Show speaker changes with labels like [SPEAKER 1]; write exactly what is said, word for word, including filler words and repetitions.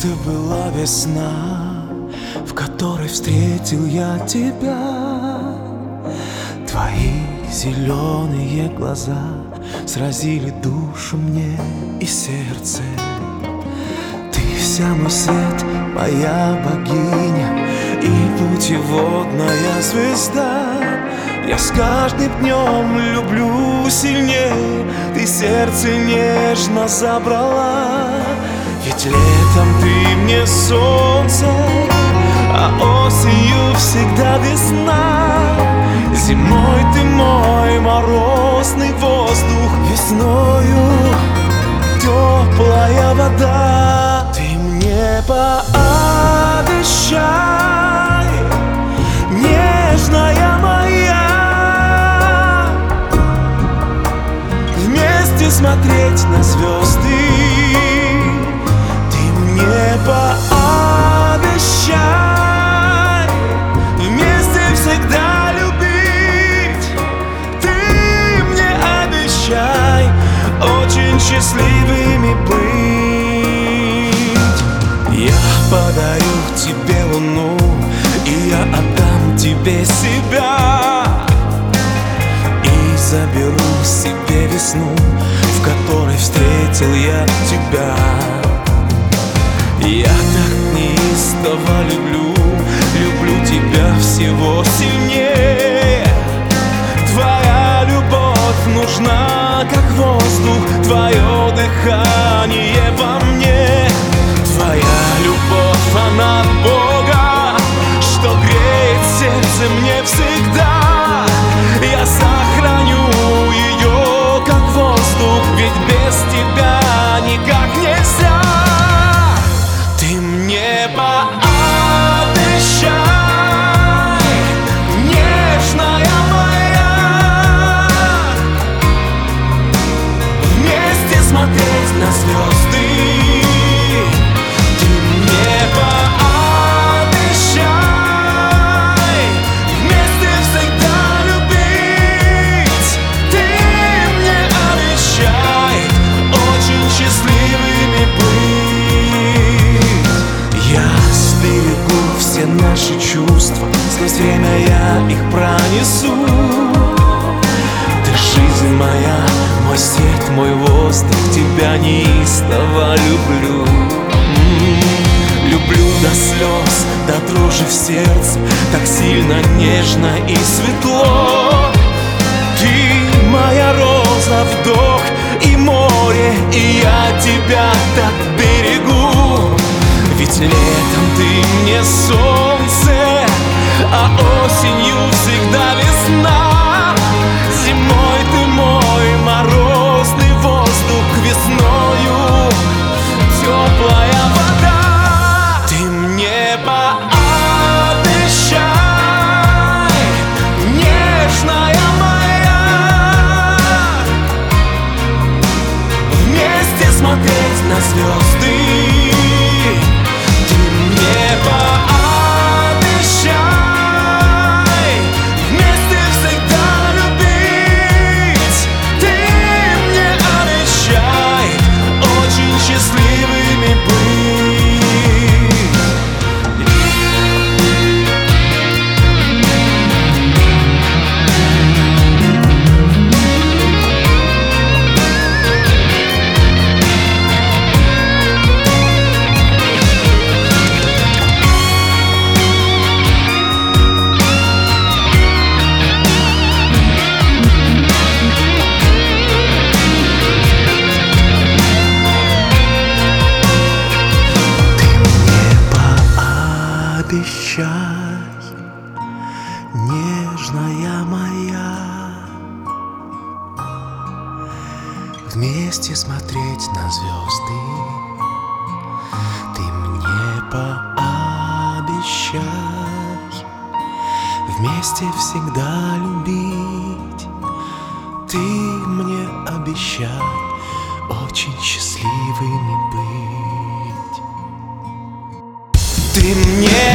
[SPEAKER 1] Это была весна, в которой встретил я тебя. Твои зеленые глаза сразили душу мне и сердце. Ты вся мой свет, моя богиня и путеводная звезда. Я с каждым днем люблю сильнее, ты сердце нежно забрала. Ведь летом ты мне солнце, а осенью всегда весна. Зимой ты мой морозный воздух, весною теплая вода. Ты мне пообещай, нежная моя, вместе смотреть на звезды. Ты мне пообещай, вместе всегда любить. Ты мне обещай, очень счастливыми быть. Я подарю тебе луну, и я отдам тебе себя, и заберу себе весну, в которой встретил я тебя. Я так неистово люблю, люблю тебя всего сильнее. Твоя любовь нужна, как воздух, твое дыхание во мне. Твоя любовь, она от Бога, что греет сердце мне всегда. Я сохраню ее, как воздух, ведь без тебя никак нельзя. Ты мне пообещай, нежная моя, вместе смотреть на звезды. Ты мне пообещай, вместе всегда любить. Ты мне обещай, очень счастливыми быть. Я сберегу все наши чувства, сквозь время я их пронесу. Ты жизнь моя, мой свет, мой воздух, тебя неистово люблю. М-м-м. Люблю до слез, до дрожи в сердце, так сильно, нежно и светло. Ты моя роза, вдох и море, и я тебя так берегу. Ведь летом ты мне солнце, а осенью всегда весна. Зимой ты мой морозный воздух, весною теплая вода. Ты мне пообещай, нежная моя, вместе смотреть на звезды. Ты мне пообещай, вместе всегда любить. Ты мне обещай, очень счастливыми быть. Обещай, нежная моя, вместе смотреть на звезды. Ты мне пообещай, вместе всегда любить. Ты мне обещай, очень счастливыми быть. Ты мне